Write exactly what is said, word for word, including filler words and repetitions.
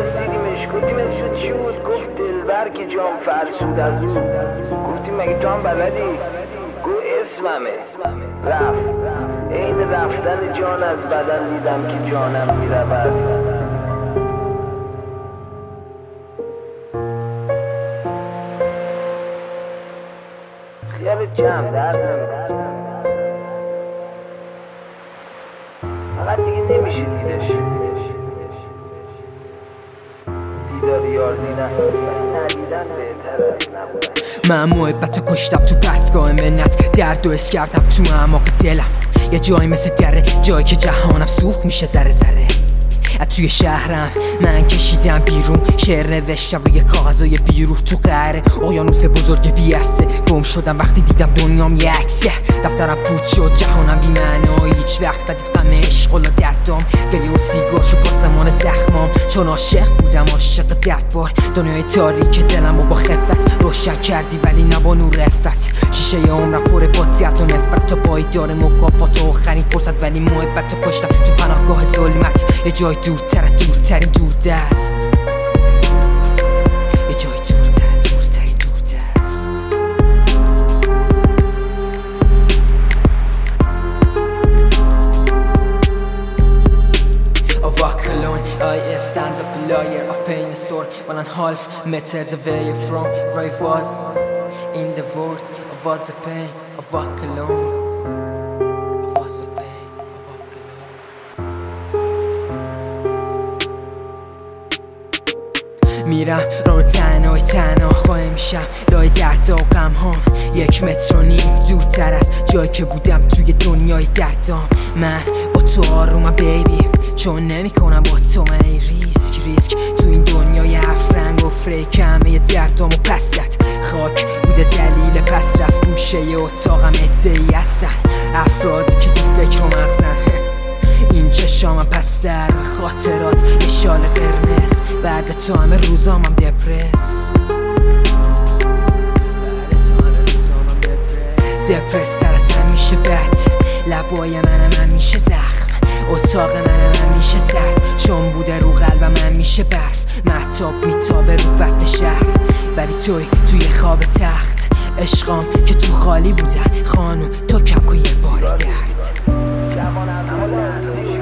باز دیدیمش گفتیم اسمت چی بود؟ گفت دلبر که جام فرسود از اون. گفتیم مگه تو هم بلدی؟ گفت اسممه. رفت. عین رفتن جان از بدن دیدم که جانم میرود. خیال جمع درد نمیده، فقط دیگه نمیشه دیدش. دیدار یار دیدن ندیدن بهتره از نبودن. من محبت کشتم تو پرتگاه منت، درد و حس کردم تو اعماق دلم. یه جایی مثل دره، جایی که جهانم سوخت میشه ذره ذره. از توی شهرم من کشیدم بیرون، شعر نوشتم روی کاغذای بیروح تو قهره اقیانوس بزرگ بی‌عرصه. گم شدم وقتی دیدم دنیام یه عکسه، دفترم پوچ شد، جهانم بی معنی. هیچ وقت دید غم عشق و دردام، گریه و سیگار شد پاسمان زخمام. چون عاشق بودم عاشق دردبار، دنیای تاریک دلم رو با خفت روشن کردی ولی نه با نور رفت. شیشه عمرم پر با درد و نفرت، تا پایدار مکافات و آخرین فرصت. ولی محبت رو کشتم تو پناهگاه ظلمت، یه جای دورتر دورترین دوردست. یه جای دورتر دورترین دوردست. I walk alone, I stand up a lawyer of pain and sword. One and a half meters away from where I was in the world. I was the pain, I walk alone. I was the pain, I walk alone. میرم رو تنهای تنها خواهی میشم لای درد و غم هام. یک متر و نیم دورتر از جایی که بودم توی دنیای دردام. من با تو آرومم بیبی، چون نمی کنم با تو من ای ریسک ریسک. تو این دنیای هفت رنگ و فریک همه دردام و پست خاک بوده دلیل پس رفت. گوشه اتاقم ادهی هستن افرادی که تو فکر و مغزن. این چشامم پس در خاطرات یه شال قرمز، بعد تو همه روزامم دپرس. دپرس تر از همیشه بد، لبای منم همیشه زخم، اتاق منم همیشه سرد. چون بوده رو قلبم همیشه برف، مهتاب میتابه رو بطن شهر. ولی توی توی خواب تخت عشقام که تو خالی بودن. خانم تو کم کن یه بار درد.